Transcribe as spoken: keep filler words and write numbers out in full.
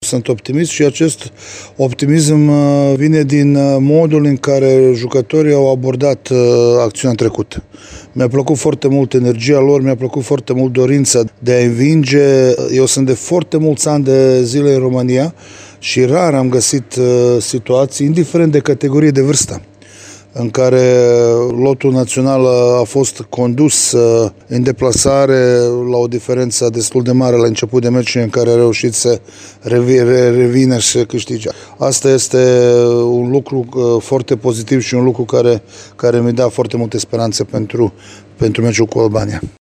sunt optimist și acest optimism vine din modul în care jucătorii au abordat acțiunea trecută. Mi-a plăcut foarte mult energia lor, mi-a plăcut foarte mult dorința de a învinge. Eu sunt de foarte mulți ani de zile în România și rar am găsit situații, indiferent de categorie de vârstă, în care lotul național a fost condus în deplasare la o diferență destul de mare la început de meci, în care a reușit să revină și să câștige. Asta este un lucru foarte pozitiv și un lucru care, care mi-a dat foarte multe speranțe pentru, pentru meciul cu Albania.